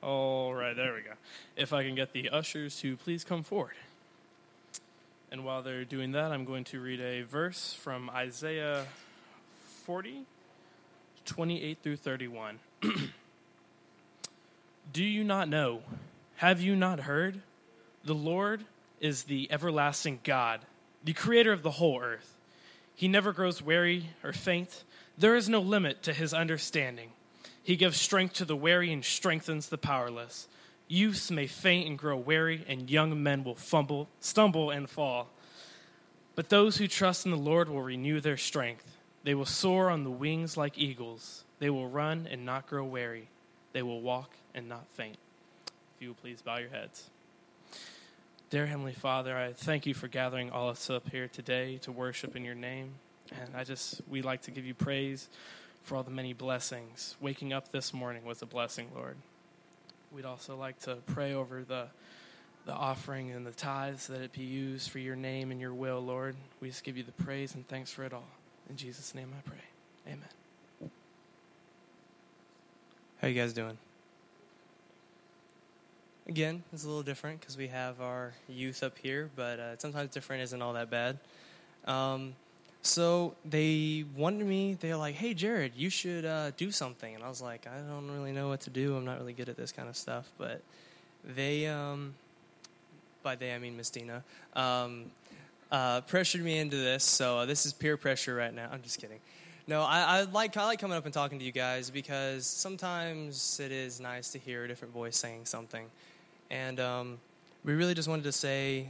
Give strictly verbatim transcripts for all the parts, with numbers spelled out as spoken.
All right, there we go. If I can get the ushers to please come forward. And while they're doing that, I'm going to read a verse from Isaiah forty, twenty-eight through thirty-one. Do you not know? Have you not heard? The Lord is the everlasting God, the creator of the whole earth. He never grows weary or faint. There is no limit to his understanding. He gives strength to the weary and strengthens the powerless. Youths may faint and grow weary, and young men will fumble, stumble and fall. But those who trust in the Lord will renew their strength. They will soar on the wings like eagles. They will run and not grow weary. They will walk and not faint. If you will please bow your heads. Dear Heavenly Father, I thank you for gathering all of us up here today to worship in your name. And I just, we like to give you praise for all the many blessings. Waking up this morning was a blessing, Lord. We'd also like to pray over the the offering and the tithes, that it be used for your name and your will, Lord. We just give you the praise and thanks for it all. In Jesus' name I pray. Amen. How you guys doing? Again, it's a little different because we have our youth up here, but uh, sometimes different isn't all that bad. Um, so they wanted me, they're like, hey, Jared, you should uh, do something. And I was like, I don't really know what to do. I'm not really good at this kind of stuff. But they, um, by they I mean Miss Dina, um, uh, pressured me into this. So uh, this is peer pressure right now. I'm just kidding. No, I, I like I like coming up and talking to you guys because sometimes it is nice to hear a different voice saying something. And um, we really just wanted to say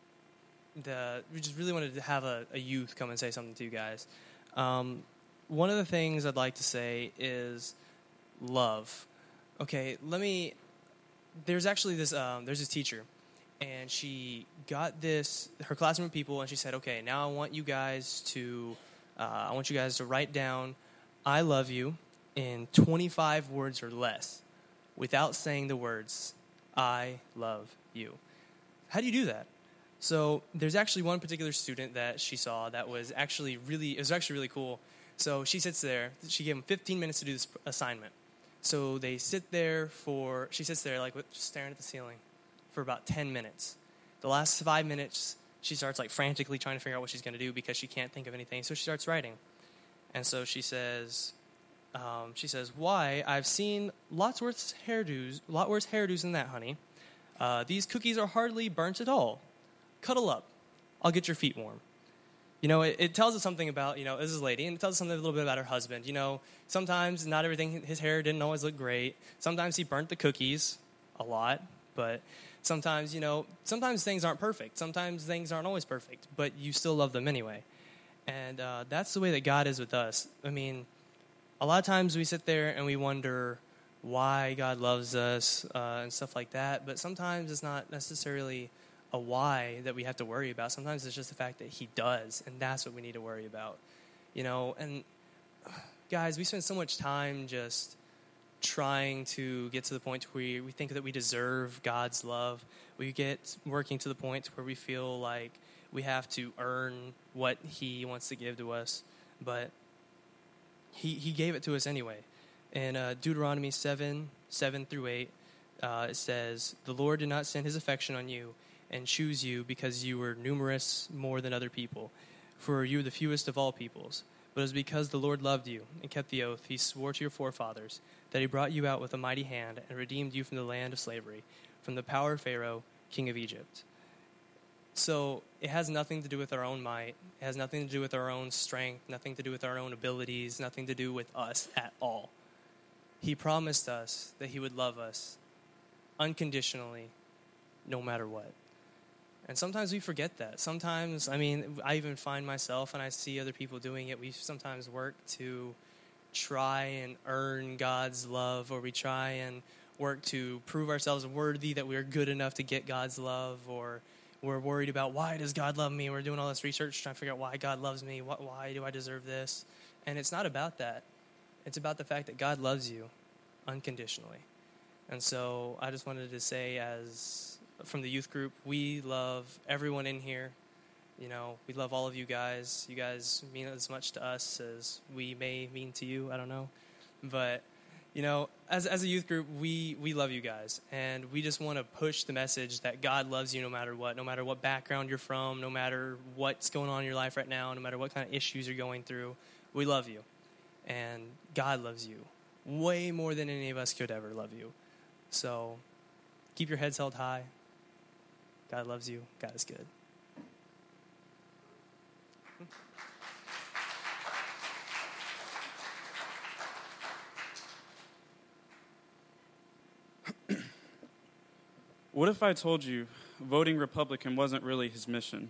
that we just really wanted to have a, a youth come and say something to you guys. Um, one of the things I'd like to say is love. Okay, let me. There's actually this. Um, there's this teacher, and she got this her classroom of people, and she said, "Okay, now I want you guys to. Uh, I want you guys to write down, 'I love you,' in twenty-five words or less, without saying the words." I love you. How do you do that? So there's actually one particular student that she saw that was actually really, it was actually really cool. So she sits there, she gave them fifteen minutes to do this assignment. So they sit there for, she sits there like just staring at the ceiling for about ten minutes. The last five minutes, she starts like frantically trying to figure out what she's going to do because she can't think of anything. So she starts writing. And so she says, Um, she says, why, I've seen lots worse hairdos, lot worse hairdos than that, honey. Uh, these cookies are hardly burnt at all. Cuddle up. I'll get your feet warm. You know, it, it tells us something about, you know, this is a lady, and it tells us something a little bit about her husband. You know, sometimes not everything, his hair didn't always look great. Sometimes he burnt the cookies a lot, but sometimes, you know, sometimes things aren't perfect. Sometimes things aren't always perfect, but you still love them anyway. And uh, that's the way that God is with us. I mean, a lot of times we sit there and we wonder why God loves us uh, and stuff like that, but sometimes it's not necessarily a why that we have to worry about. Sometimes it's just the fact that he does, and that's what we need to worry about. You know, and guys, we spend so much time just trying to get to the point where we think that we deserve God's love. We get working to the point where we feel like we have to earn what he wants to give to us, but He he gave it to us anyway. In uh, Deuteronomy seven, seven through eight, uh, it says, "The Lord did not send his affection on you and choose you because you were numerous more than other people, for you were the fewest of all peoples. But it was because the Lord loved you and kept the oath he swore to your forefathers, that he brought you out with a mighty hand and redeemed you from the land of slavery, from the power of Pharaoh, king of Egypt." So it has nothing to do with our own might. It has nothing to do with our own strength, nothing to do with our own abilities, nothing to do with us at all. He promised us that he would love us unconditionally, no matter what. And sometimes we forget that. Sometimes, I mean, I even find myself, and I see other people doing it, we sometimes work to try and earn God's love, or we try and work to prove ourselves worthy that we're good enough to get God's love, or we're worried about, why does God love me? We're doing all this research trying to figure out why God loves me. What, why do I deserve this? And it's not about that. It's about the fact that God loves you unconditionally. And so I just wanted to say, as from the youth group, we love everyone in here. You know, we love all of you guys. You guys mean as much to us as we may mean to you. I don't know. But, You know, as as a youth group, we, we love you guys, and we just want to push the message that God loves you no matter what, no matter what background you're from, no matter what's going on in your life right now, no matter what kind of issues you're going through. We love you, and God loves you way more than any of us could ever love you. So keep your heads held high. God loves you. God is good. What if I told you voting Republican wasn't really his mission?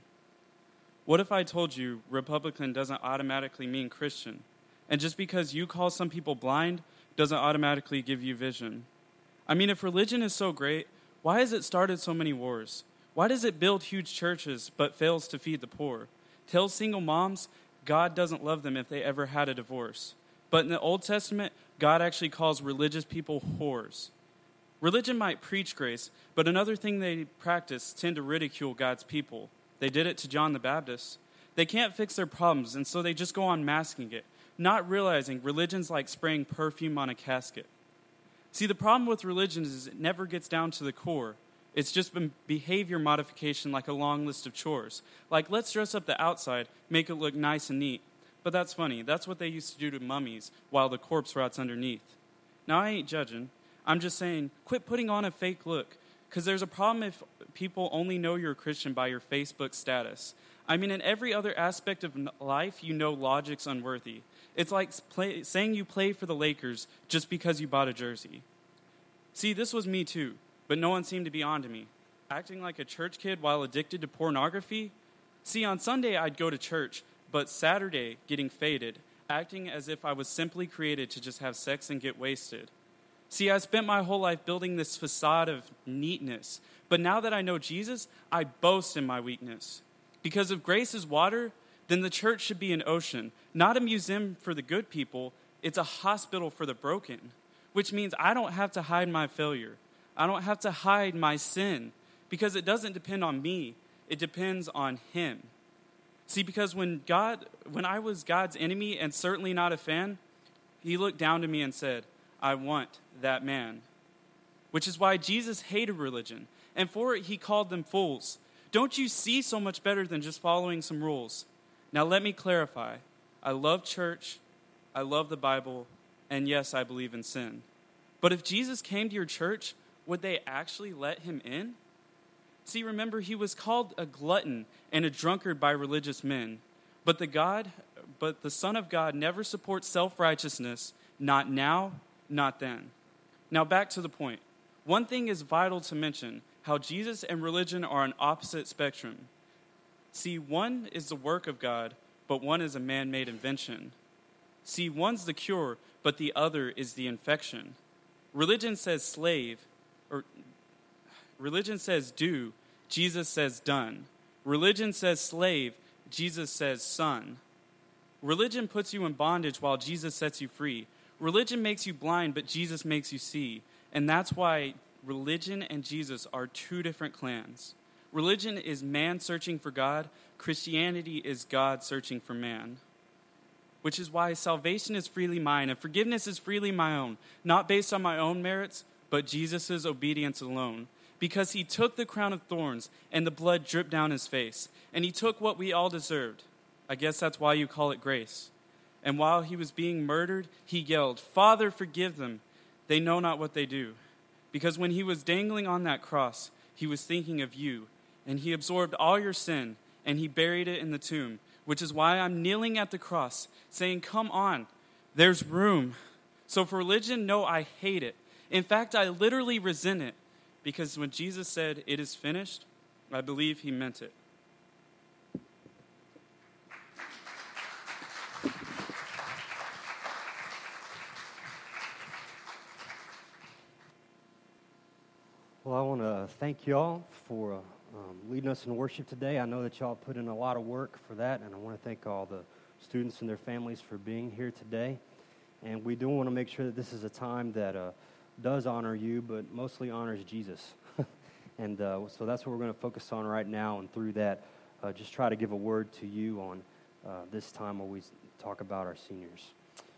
What if I told you Republican doesn't automatically mean Christian, and just because you call some people blind doesn't automatically give you vision? I mean, if religion is so great, why has it started so many wars? Why does it build huge churches but fails to feed the poor? Tells single moms God doesn't love them if they ever had a divorce. But in the Old Testament, God actually calls religious people whores. Religion might preach grace, but another thing they practice tend to ridicule God's people. They did it to John the Baptist. They can't fix their problems, and so they just go on masking it, not realizing religion's like spraying perfume on a casket. See, the problem with religion is it never gets down to the core. It's just been behavior modification like a long list of chores. Like, let's dress up the outside, make it look nice and neat. But that's funny. That's what they used to do to mummies while the corpse rots underneath. Now, I ain't judging. I'm just saying, quit putting on a fake look, because there's a problem if people only know you're a Christian by your Facebook status. I mean, in every other aspect of life, you know logic's unworthy. It's like play, saying you play for the Lakers just because you bought a jersey. See, this was me too, but no one seemed to be on to me. Acting like a church kid while addicted to pornography? See, on Sunday I'd go to church, but Saturday getting faded, acting as if I was simply created to just have sex and get wasted. See, I spent my whole life building this facade of neatness, but now that I know Jesus, I boast in my weakness. Because if grace is water, then the church should be an ocean, not a museum for the good people. It's a hospital for the broken, which means I don't have to hide my failure. I don't have to hide my sin, because it doesn't depend on me. It depends on him. See, because when God, when I was God's enemy and certainly not a fan, he looked down to me and said, I want that man. Which is why Jesus hated religion, and for it he called them fools. Don't you see so much better than just following some rules? Now let me clarify. I love church, I love the Bible, and yes, I believe in sin. But if Jesus came to your church, would they actually let him in? See, remember, he was called a glutton and a drunkard by religious men. But the God, but the Son of God never supports self-righteousness, not now, not then. Now back to the point. One thing is vital to mention, how Jesus and religion are on opposite spectrum. See, one is the work of God, but one is a man-made invention. See, one's the cure, but the other is the infection. Religion says slave, or religion says do, Jesus says done. Religion says slave, Jesus says son. Religion puts you in bondage while Jesus sets you free. Religion makes you blind, but Jesus makes you see. And that's why religion and Jesus are two different clans. Religion is man searching for God. Christianity is God searching for man. Which is why salvation is freely mine and forgiveness is freely my own, not based on my own merits, but Jesus' obedience alone. Because he took the crown of thorns and the blood dripped down his face, and he took what we all deserved. I guess that's why you call it grace. And while he was being murdered, he yelled, Father, forgive them. They know not what they do. Because when he was dangling on that cross, he was thinking of you, and he absorbed all your sin, and he buried it in the tomb, which is why I'm kneeling at the cross, saying, come on, there's room. So for religion, no, I hate it. In fact, I literally resent it, because when Jesus said, it is finished, I believe he meant it. Well, I want to thank y'all for uh, um, leading us in worship today. I know that y'all put in a lot of work for that, and I want to thank all the students and their families for being here today. And we do want to make sure that this is a time that uh, does honor you, but mostly honors Jesus. and uh, so that's what we're going to focus on right now, and through that, uh, just try to give a word to you on uh, this time where we talk about our seniors.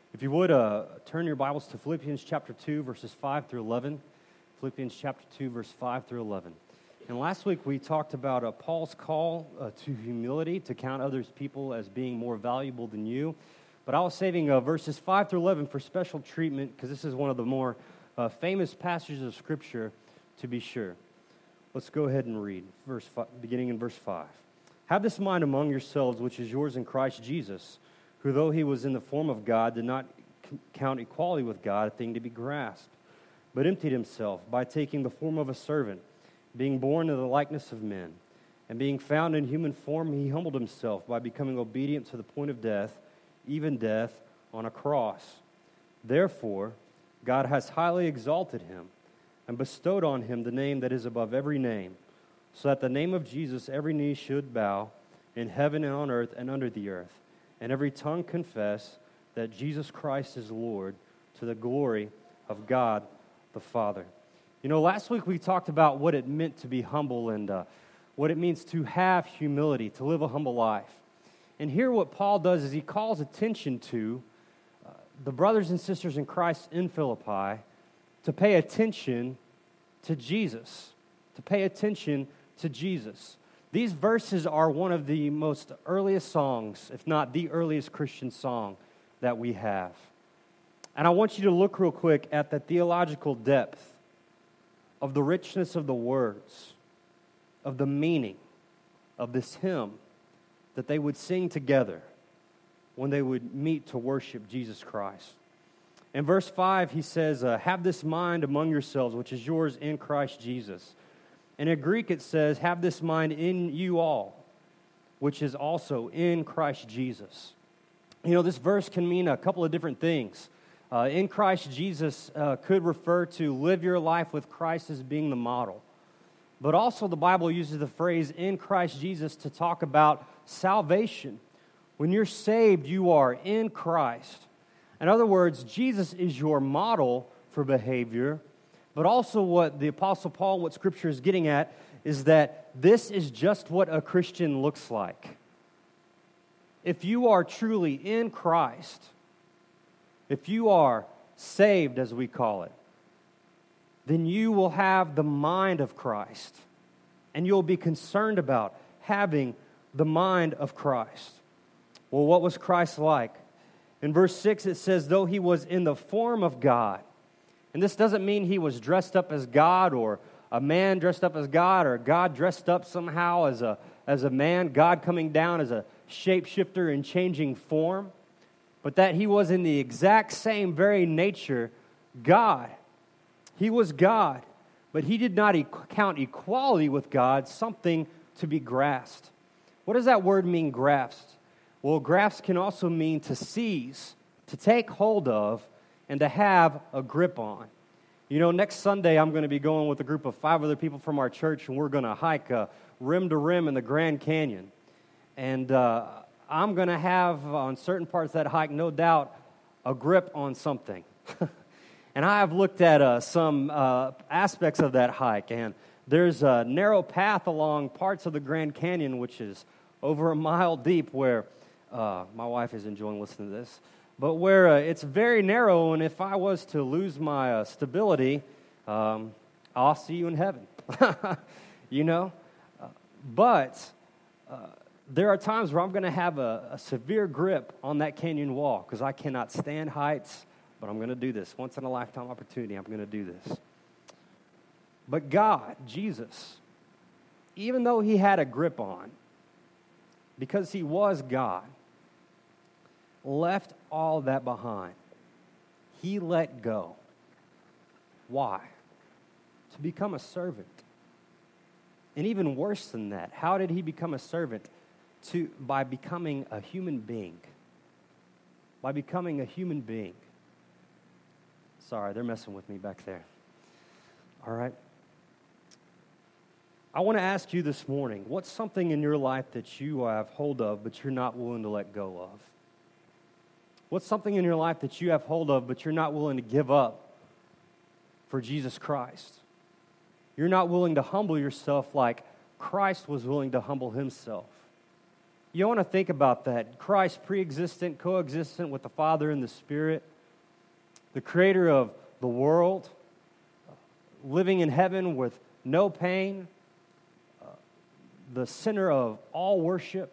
If you would, uh, turn your Bibles to Philippians chapter two, verses five through eleven. Philippians chapter two, verse five through eleven. And last week we talked about uh, Paul's call uh, to humility, to count others people as being more valuable than you. But I was saving uh, verses five through eleven for special treatment because this is one of the more uh, famous passages of Scripture, to be sure. Let's go ahead and read, verse five, beginning in verse five. Have this mind among yourselves, which is yours in Christ Jesus, who though he was in the form of God, did not c- count equality with God a thing to be grasped, but emptied himself by taking the form of a servant, being born in the likeness of men. And being found in human form, he humbled himself by becoming obedient to the point of death, even death on a cross. Therefore, God has highly exalted him and bestowed on him the name that is above every name, so that the name of Jesus every knee should bow in heaven and on earth and under the earth, and every tongue confess that Jesus Christ is Lord, to the glory of God the Father. You know, last week we talked about what it meant to be humble and uh, what it means to have humility, to live a humble life. And here what Paul does is he calls attention to uh, the brothers and sisters in Christ in Philippi to pay attention to Jesus, to pay attention to Jesus. These verses are one of the most earliest songs, if not the earliest Christian song that we have. And I want you to look real quick at the theological depth of the richness of the words, of the meaning of this hymn that they would sing together when they would meet to worship Jesus Christ. In verse five, he says, uh, have this mind among yourselves, which is yours in Christ Jesus. And in Greek it says, have this mind in you all, which is also in Christ Jesus. You know, this verse can mean a couple of different things. Uh, in Christ Jesus uh, could refer to live your life with Christ as being the model. But also the Bible uses the phrase in Christ Jesus to talk about salvation. When you're saved, you are in Christ. In other words, Jesus is your model for behavior. But also what the Apostle Paul, what Scripture is getting at, is that this is just what a Christian looks like. If you are truly in Christ, if you are saved, as we call it, then you will have the mind of Christ. And you'll be concerned about having the mind of Christ. Well, what was Christ like? In verse six, it says, though he was in the form of God. And this doesn't mean he was dressed up as God, or a man dressed up as God, or God dressed up somehow as a, as a man, God coming down as a shapeshifter and changing form, but that he was in the exact same very nature God. He was God, but he did not e- count equality with God something to be grasped. What does that word mean, grasped? Well, grasp can also mean to seize, to take hold of, and to have a grip on. You know, next Sunday I'm going to be going with a group of five other people from our church, and we're going to hike uh, rim to rim in the Grand Canyon. And uh, I'm going to have, on certain parts of that hike, no doubt, a grip on something. And I have looked at uh, some uh, aspects of that hike, and there's a narrow path along parts of the Grand Canyon, which is over a mile deep, where uh, my wife is enjoying listening to this, but where uh, it's very narrow, and if I was to lose my uh, stability, um, I'll see you in heaven, you know? Uh, but uh, there are times where I'm going to have a, a severe grip on that canyon wall because I cannot stand heights, but I'm going to do this. Once in a lifetime opportunity, I'm going to do this. But God, Jesus, even though he had a grip on, because he was God, left all that behind. He let go. Why? To become a servant. And even worse than that, how did he become a servant? To, by becoming a human being. By becoming a human being. Sorry, they're messing with me back there. All right. I want to ask you this morning, what's something in your life that you have hold of but you're not willing to let go of? What's something in your life that you have hold of but you're not willing to give up for Jesus Christ? You're not willing to humble yourself like Christ was willing to humble himself. You want to think about that. Christ, pre-existent, coexistent with the Father and the Spirit, the creator of the world, living in heaven with no pain, uh, the center of all worship,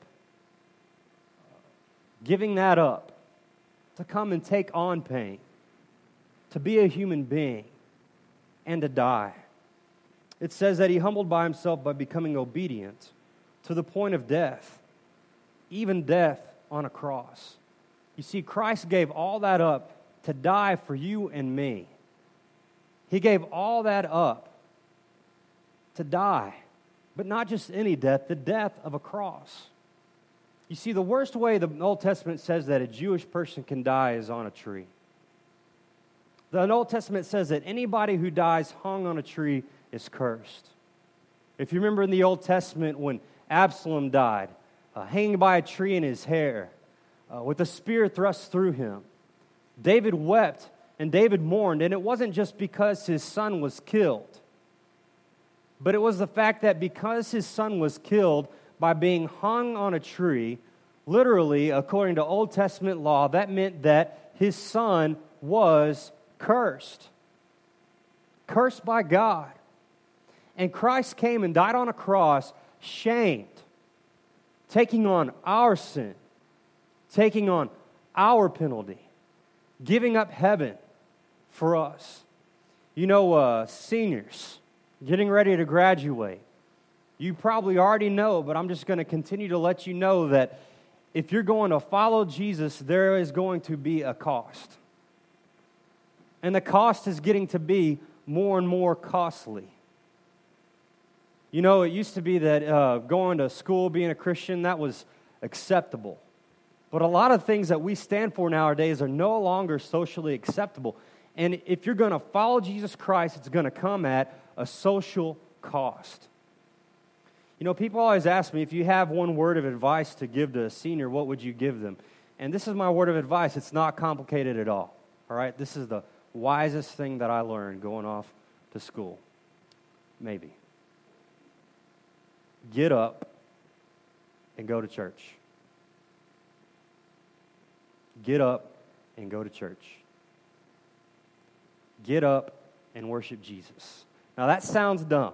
uh, giving that up to come and take on pain, to be a human being, and to die. It says that he humbled by himself by becoming obedient to the point of death, even death on a cross. You see, Christ gave all that up to die for you and me. He gave all that up to die, but not just any death, the death of a cross. You see, the worst way the Old Testament says that a Jewish person can die is on a tree. The Old Testament says that anybody who dies hung on a tree is cursed. If you remember in the Old Testament when Absalom died, uh, hanging by a tree in his hair, uh, with a spear thrust through him, David wept and David mourned, and it wasn't just because his son was killed, but it was the fact that because his son was killed by being hung on a tree, literally, according to Old Testament law, that meant that his son was cursed. Cursed by God. And Christ came and died on a cross, shamed, taking on our sin, taking on our penalty, giving up heaven for us. You know, uh, seniors getting ready to graduate, you probably already know, but I'm just going to continue to let you know that if you're going to follow Jesus, there is going to be a cost. And the cost is getting to be more and more costly. You know, it used to be that uh, going to school, being a Christian, that was acceptable. But a lot of things that we stand for nowadays are no longer socially acceptable. And if you're going to follow Jesus Christ, it's going to come at a social cost. You know, people always ask me, if you have one word of advice to give to a senior, what would you give them? And this is my word of advice. It's not complicated at all. All right? This is the wisest thing that I learned going off to school. Maybe. Get up and go to church. Get up and go to church. Get up and worship Jesus. Now that sounds dumb.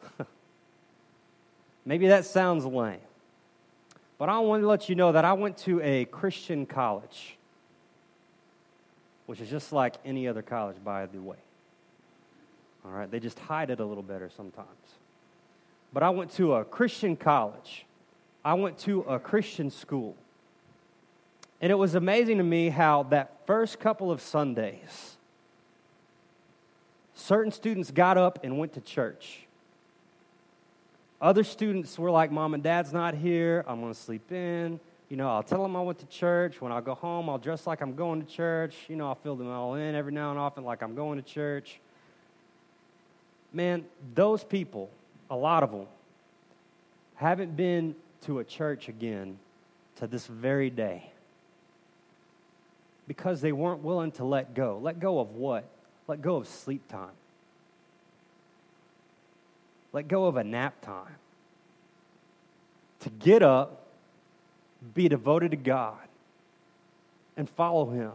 Maybe that sounds lame. But I want to let you know that I went to a Christian college, which is just like any other college, by the way. All right, they just hide it a little better sometimes. But I went to a Christian college. I went to a Christian school. And it was amazing to me how that first couple of Sundays, certain students got up and went to church. Other students were like, Mom and Dad's not here. I'm going to sleep in. You know, I'll tell them I went to church. When I go home, I'll dress like I'm going to church. You know, I'll fill them all in every now and often like I'm going to church. Man, those people, a lot of them, haven't been to a church again to this very day because they weren't willing to let go. Let go of what? Let go of sleep time. Let go of a nap time. To get up, be devoted to God, and follow Him.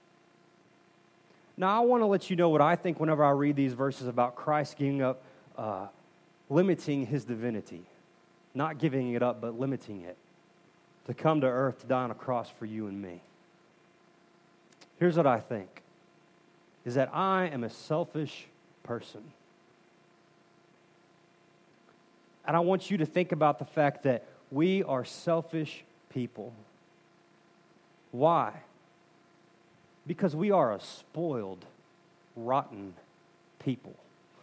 Now, I want to let you know what I think whenever I read these verses about Christ giving up, uh, limiting His divinity. Not giving it up, but limiting it. To come to earth to die on a cross for you and me. Here's what I think. Is that I am a selfish person. And I want you to think about the fact that we are selfish people. Why? Because we are a spoiled, rotten people.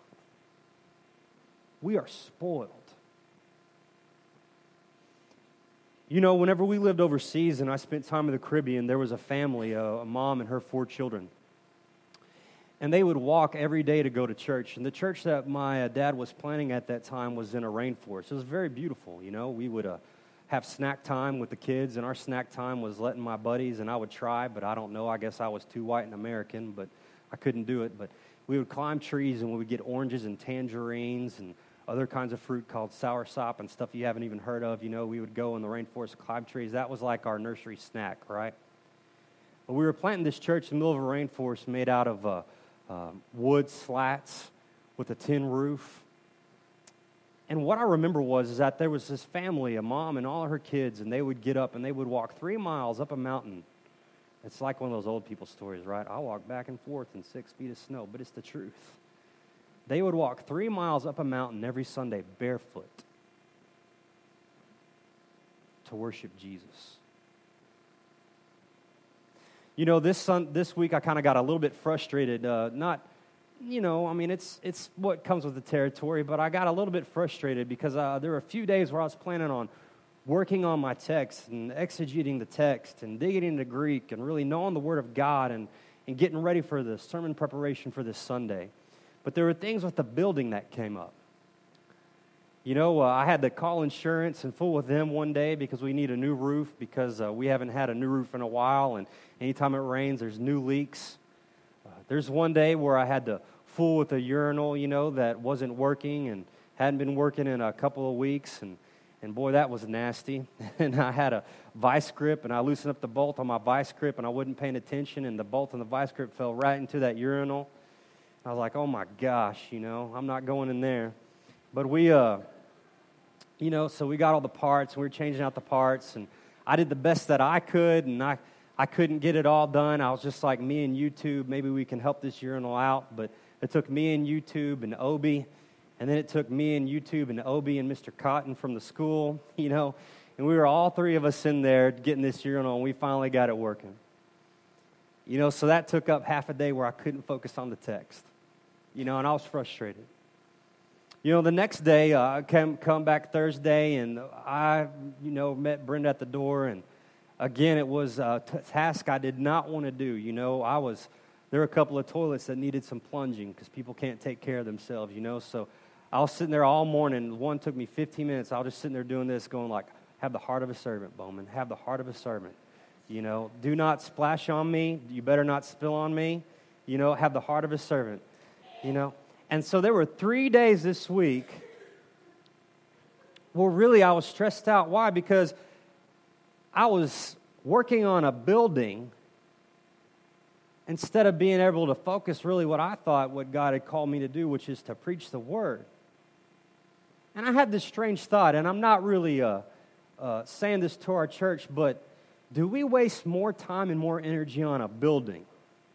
We are spoiled. You know, whenever we lived overseas and I spent time in the Caribbean, there was a family, a, a mom and her four children. And they would walk every day to go to church. And the church that my uh, dad was planning at that time was in a rainforest. It was very beautiful, you know. We would uh, have snack time with the kids, and our snack time was letting my buddies, and I would try, but I don't know. I guess I was too white and American, but I couldn't do it. But we would climb trees, and we would get oranges and tangerines and other kinds of fruit called soursop and stuff you haven't even heard of. You know, we would go in the rainforest and climb trees. That was like our nursery snack, right? But we were planting this church in the middle of a rainforest made out of uh, uh, wood slats with a tin roof. And what I remember was is that there was this family, a mom and all of her kids, and they would get up and they would walk three miles up a mountain. It's like one of those old people stories, right? I walk back and forth in six feet of snow, but it's the truth. They would walk three miles up a mountain every Sunday barefoot to worship Jesus. You know, this sun, this week I kind of got a little bit frustrated. Uh, not, you know, I mean, it's it's what comes with the territory, but I got a little bit frustrated because uh, there were a few days where I was planning on working on my text and exegeting the text and digging into Greek and really knowing the Word of God and, and getting ready for the sermon preparation for this Sunday. But there were things with the building that came up. You know, uh, I had to call insurance and fool with them one day because we need a new roof because uh, we haven't had a new roof in a while, and anytime it rains, there's new leaks. Uh, there's one day where I had to fool with a urinal, you know, that wasn't working and hadn't been working in a couple of weeks, and, and boy, that was nasty. And I had a vice grip, and I loosened up the bolt on my vice grip, and I wasn't paying attention, and the bolt on the vice grip fell right into that urinal. I was like, oh my gosh, you know, I'm not going in there. But we, uh, you know, so we got all the parts, and we were changing out the parts, and I did the best that I could, and I, I couldn't get it all done. I was just like, me and YouTube, maybe we can help this urinal out. But it took me and YouTube and Obi, and then it took me and YouTube and Obi and Mister Cotton from the school, you know, and we were all three of us in there getting this urinal, and we finally got it working. You know, so that took up half a day where I couldn't focus on the text, you know, and I was frustrated. You know, the next day, uh, I came, come back Thursday, and I, you know, met Brenda at the door, and again, it was a t- task I did not want to do. You know, I was, there were a couple of toilets that needed some plunging because people can't take care of themselves, you know, so I was sitting there all morning. One took me fifteen minutes. I was just sitting there doing this, going like, have the heart of a servant, Bowman, have the heart of a servant. You know, do not splash on me. You better not spill on me. You know, have the heart of a servant, you know. And so there were three days this week where really I was stressed out. Why? Because I was working on a building instead of being able to focus really what I thought what God had called me to do, which is to preach the Word. And I had this strange thought, and I'm not really uh, uh, saying this to our church, but do we waste more time and more energy on a building,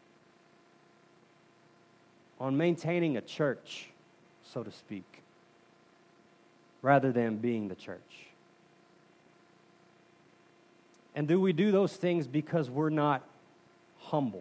on maintaining a church, so to speak, rather than being the church? And do we do those things because we're not humble?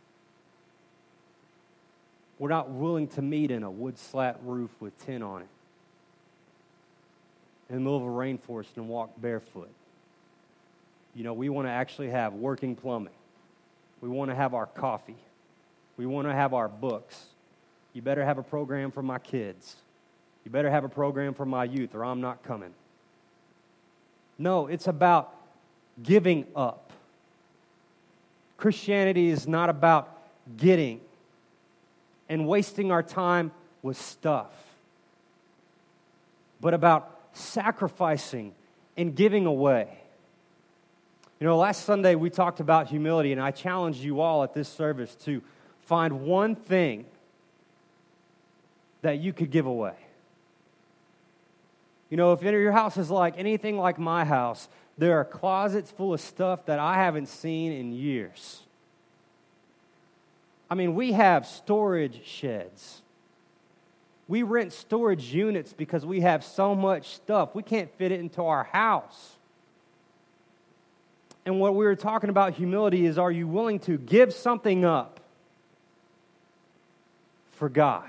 We're not willing to meet in a wood slat roof with tin on it in the middle of a rainforest and walk barefoot. You know, we want to actually have working plumbing. We want to have our coffee. We want to have our books. You better have a program for my kids. You better have a program for my youth, or I'm not coming. No, it's about giving up. Christianity is not about getting and wasting our time with stuff, but about sacrificing and giving away. You know, last Sunday we talked about humility, and I challenged you all at this service to find one thing that you could give away. You know, if your house is like anything like my house, there are closets full of stuff that I haven't seen in years. I mean, we have storage sheds. We rent storage units because we have so much stuff. We can't fit it into our house. And what we were talking about humility is, are you willing to give something up for God?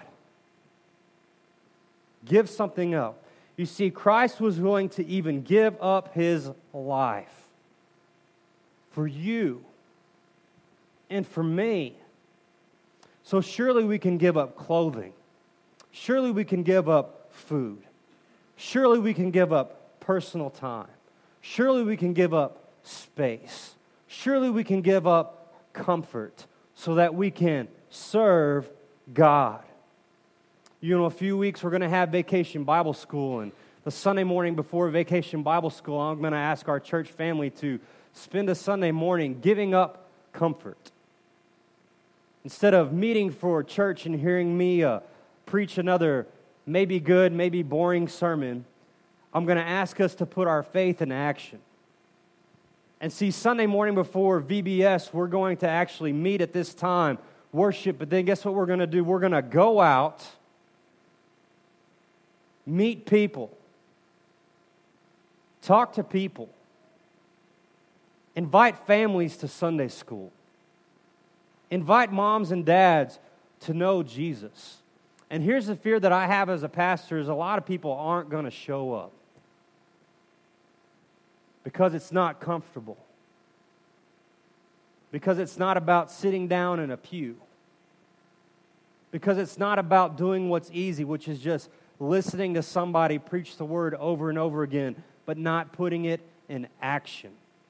Give something up. You see, Christ was willing to even give up his life for you and for me. So surely we can give up clothing. Surely we can give up food. Surely we can give up personal time. Surely we can give up space. Surely we can give up comfort so that we can serve God. You know, a few weeks we're going to have Vacation Bible School, and the Sunday morning before Vacation Bible School, I'm going to ask our church family to spend a Sunday morning giving up comfort. Instead of meeting for church and hearing me uh, preach another maybe good, maybe boring sermon, I'm going to ask us to put our faith in action. And see, Sunday morning before V B S, we're going to actually meet at this time, worship, but then guess what we're going to do? We're going to go out, meet people, talk to people, invite families to Sunday school, invite moms and dads to know Jesus. And here's the fear that I have as a pastor is a lot of people aren't going to show up because it's not comfortable, because it's not about sitting down in a pew, because it's not about doing what's easy, which is just listening to somebody preach the word over and over again, but not putting it in action.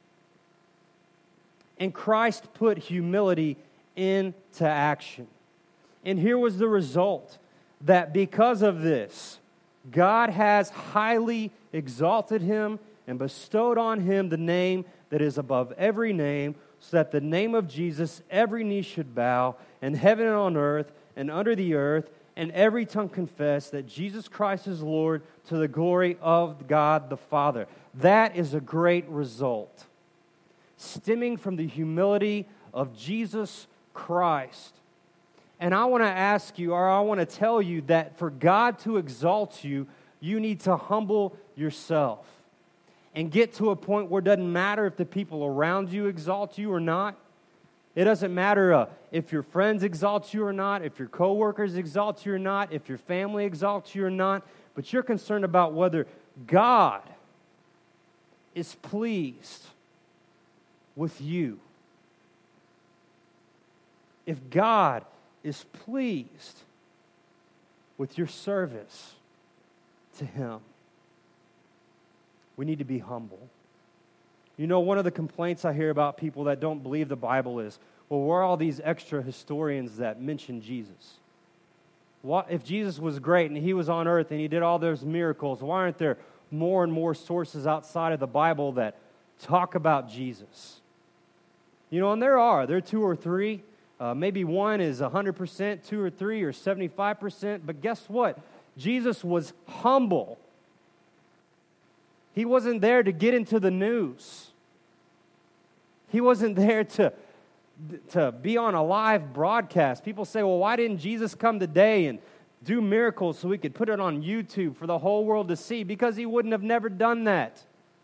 And Christ put humility into action. And here was the result, that because of this, God has highly exalted him and bestowed on him the name that is above every name, so that the name of Jesus every knee should bow, in heaven and on earth and under the earth, and every tongue confess that Jesus Christ is Lord, to the glory of God the Father. That is a great result, stemming from the humility of Jesus Christ. And I want to ask you, or I want to tell you, that for God to exalt you, you need to humble yourself and get to a point where it doesn't matter if the people around you exalt you or not. It doesn't matter uh, if your friends exalt you or not, if your coworkers exalt you or not, if your family exalts you or not, but you're concerned about whether God is pleased with you. If God is pleased with your service to Him, we need to be humble. You know, one of the complaints I hear about people that don't believe the Bible is, well, where are all these extra historians that mention Jesus? What, if Jesus was great and He was on earth and He did all those miracles, why aren't there more and more sources outside of the Bible that talk about Jesus? You know, and there are. There are two or three. Uh, maybe one is one hundred percent, two or three or seventy-five percent. But guess what? Jesus was humble. He wasn't there to get into the news. He wasn't there to, to be on a live broadcast. People say, well, why didn't Jesus come today and do miracles so we could put it on YouTube for the whole world to see? Because He wouldn't have never done that.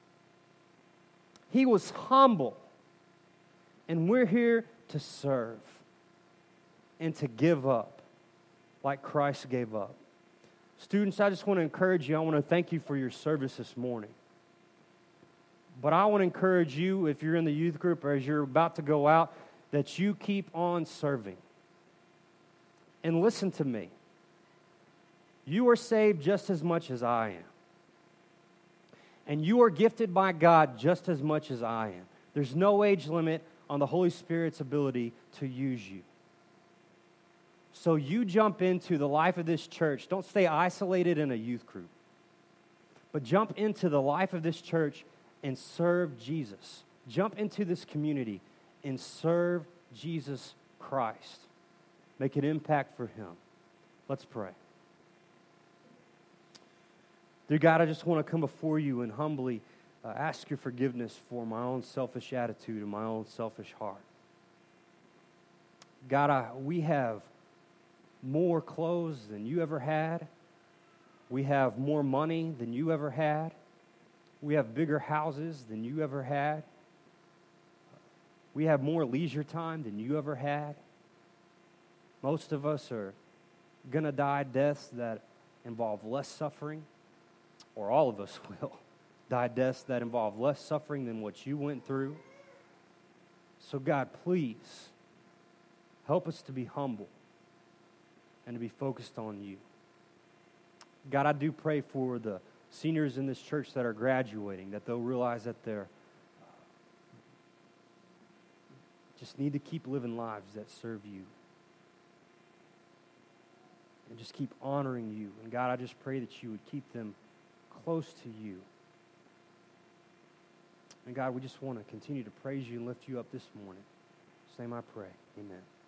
He was humble. And we're here to serve and to give up like Christ gave up. Students, I just want to encourage you. I want to thank you for your service this morning. But I want to encourage you, if you're in the youth group or as you're about to go out, that you keep on serving. And listen to me. You are saved just as much as I am. And you are gifted by God just as much as I am. There's no age limit on the Holy Spirit's ability to use you. So you jump into the life of this church. Don't stay isolated in a youth group. But jump into the life of this church and serve Jesus. Jump into this community and serve Jesus Christ. Make an impact for Him. Let's pray. Dear God, I just want to come before you and humbly uh, ask your forgiveness for my own selfish attitude and my own selfish heart. God, I, we have more clothes than you ever had. We have more money than you ever had. We have bigger houses than you ever had. We have more leisure time than you ever had. Most of us are going to die deaths that involve less suffering, or all of us will die deaths that involve less suffering than what you went through. So God, please help us to be humble and to be focused on you. God, I do pray for the seniors in this church that are graduating, that they'll realize that they're uh, just need to keep living lives that serve you. And just keep honoring you. And God, I just pray that you would keep them close to you. And God, we just want to continue to praise you and lift you up this morning. In His name I pray. Amen.